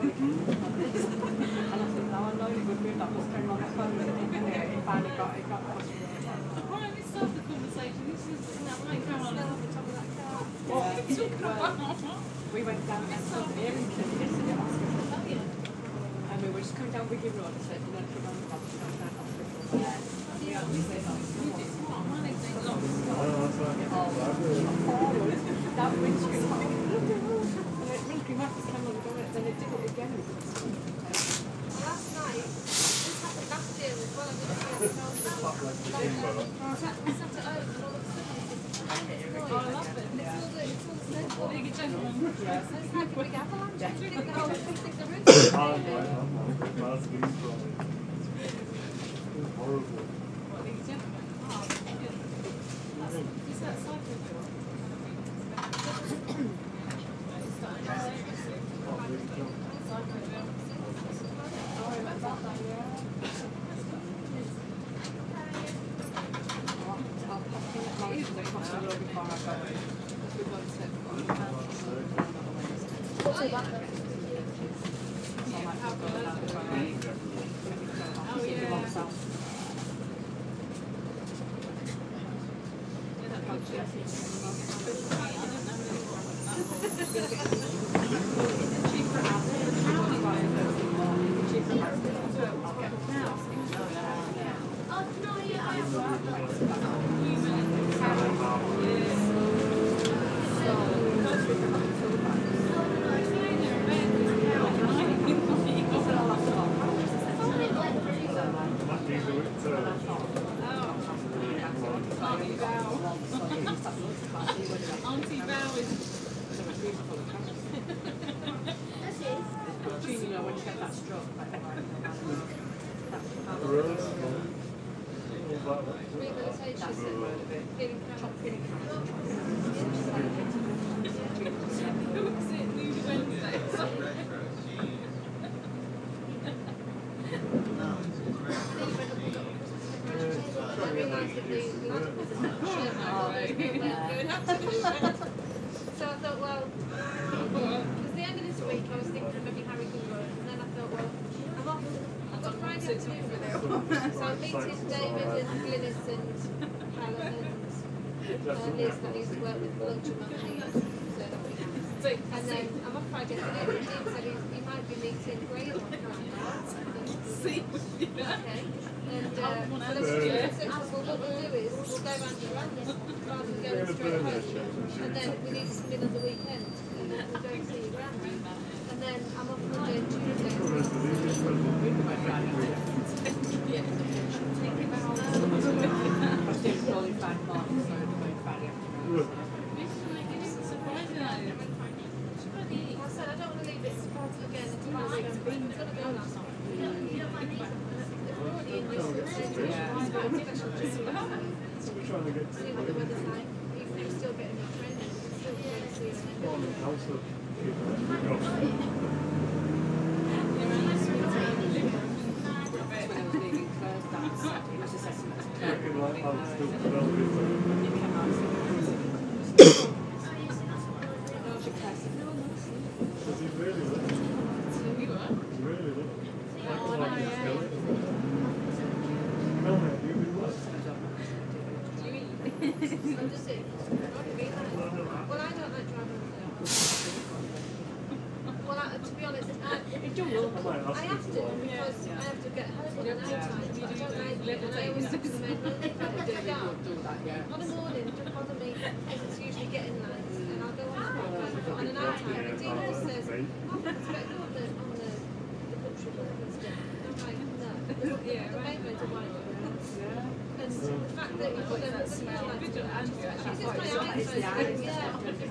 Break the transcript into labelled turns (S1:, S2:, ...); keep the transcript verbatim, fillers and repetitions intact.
S1: I said, no, I know it would be like, just came on the phone and it finally got, it got across to me.
S2: Why don't we start the conversation? This is, isn't that right? Come on.
S1: Well, we went down and saw the Errington yesterday at hospital.
S2: Oh, yeah.
S1: And we were just coming down Wigan Road and said, you know, come on the box, come down hospital.
S2: Yeah. Yeah, we say that. We do smart. My next thing long.
S1: That windscreen was like, and it windscreen was just came on the door, then it did it again.
S3: Last night, this happened last year as well. I was sat at home and all of a sudden it's this tremendous noise.
S2: Oh, I love it.
S3: And it's all the, it's all the snowball.
S2: Big gentleman.
S1: Yes.
S3: And it's like a big avalanche. I think the whole thing thinks they're in
S4: Horrible.
S2: What, big gentleman? Oh, good. Is that cycling door? Oh, yeah. Auntie Val is
S1: She, you know, when she had that stroke, like,
S3: rehabilitation. Getting chopping.
S2: who's it? New Wednesday.
S3: So I thought, well, because the end of this week I was thinking of maybe Harry can go, and then I thought, well, I'm off. I've got Friday afternoon with him. So I'm meeting David and Glynis and Helen and uh, Liz that I used to work with for lunch and money. And then I'm off Friday afternoon, and Jim said he, he might be meeting Graham on Friday.
S2: See,
S3: Okay. And uh, so then we said, well, what we'll do is we'll go round and round this rather than going straight home. And then we need to come in on the weekend and then we'll go and see you around. And then I'm off Monday and Tuesday. So
S2: yeah.
S1: I still slowly find Mark, so the way Friday afternoon.
S2: Surprising, though.
S3: I said I don't want to leave it again until I see them. I'm going to go last night. They're already in this situation.
S4: So we're trying to get
S3: See what the weather's like. Even if we're still getting our training, we're still going to see them.
S4: on the council.
S1: When I was leaving Thursday, it was assessment.
S4: Working like I'm still developing.
S1: It came out as
S4: Does he really look?
S2: You were?
S4: He really look.
S2: Oh,
S4: Like
S2: no,
S4: a
S2: yeah.
S4: skeleton. No, mate, you do what?
S3: I'm just saying. Well, I don't like driving. Well, I, to be honest, I, I have to because I have to get home at night time. I don't like it, and I always do the main road. If I have to start on a morning, don't bother me because it's usually getting light, and I'll go on to work. But on a night time, and Dina just says, "Oh, it's better on the on the the country road and stuff." I'm like, no, yeah, the main roads are wide. And the fact that you've got them, it's just my eyes. Yeah.